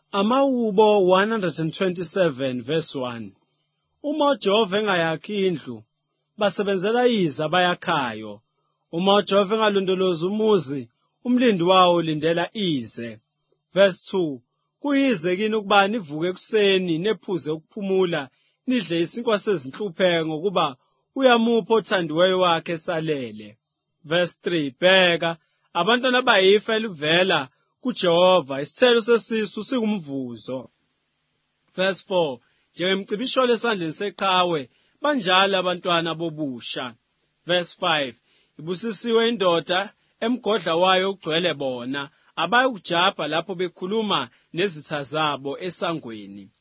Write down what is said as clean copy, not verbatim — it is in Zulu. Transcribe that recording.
Amawubo 127 verse 1. Uma uJehova engayakhi indlu, basebenzela yize abayakhayo. Uma uJehova engalondolozi umuzi, umlindi wawo ulindela ize. Verse 2. Kuyize kini ukuba nivuke ekuseni nephuze ukuphumula, nidle isinkwa sezinhlupheko ngokuba uyamupha othandiweyo wakhe esalele. Verse 3. Bheka, abantwana bayifa elivela kuJehova, isithelo sesisu singumvuzo. Verse 4. Njengemcibisholo esandleni seqhawe, banjalo abantwana bobusha. Verse 5. Ibusisiwe indoda emgodla wayo ugcwele bona, abayokujabha lapho bekhuluma nezitha zabo esangweni.